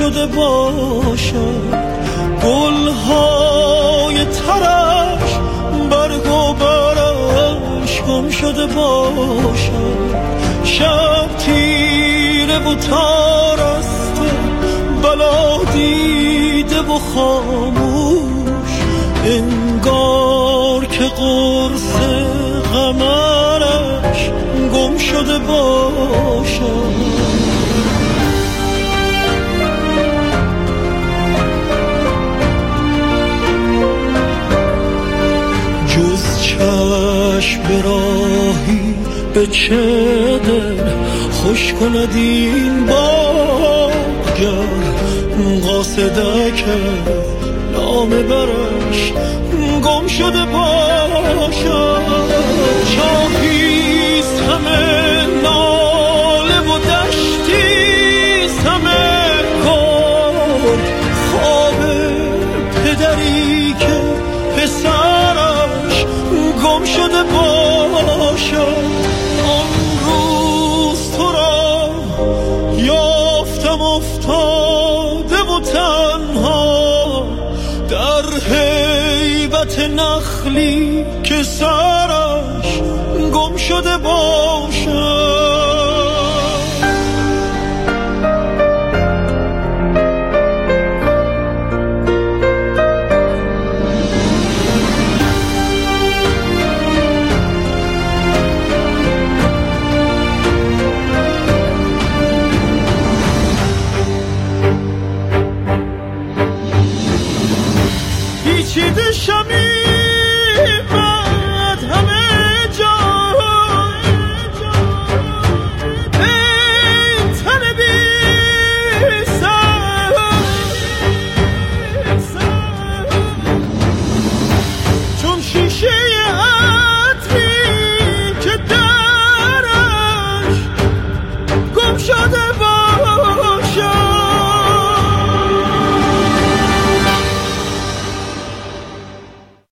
شده باشد، گلهای ترش برگ و برش گم شده باشد. شب تیره و تارسته، بلا دیده و خاموش، انگار که قرص قمرش گم شده باشد. جز چشم به راهی به چه دل خوش کند این باغ، گر قاصدک نامه برش گم شده باشد. چاهیست همه ناله و دشتیست همه گل، خواب پدری که پسرش گم شده باشد. آن روز تو را یافتم افتاده و تنها، در هیبت نخلی که سرش گم شده باشد. پیچیده شمیمت همه جا، ای تن بی سر، چون شیشه عطری که درش گم شده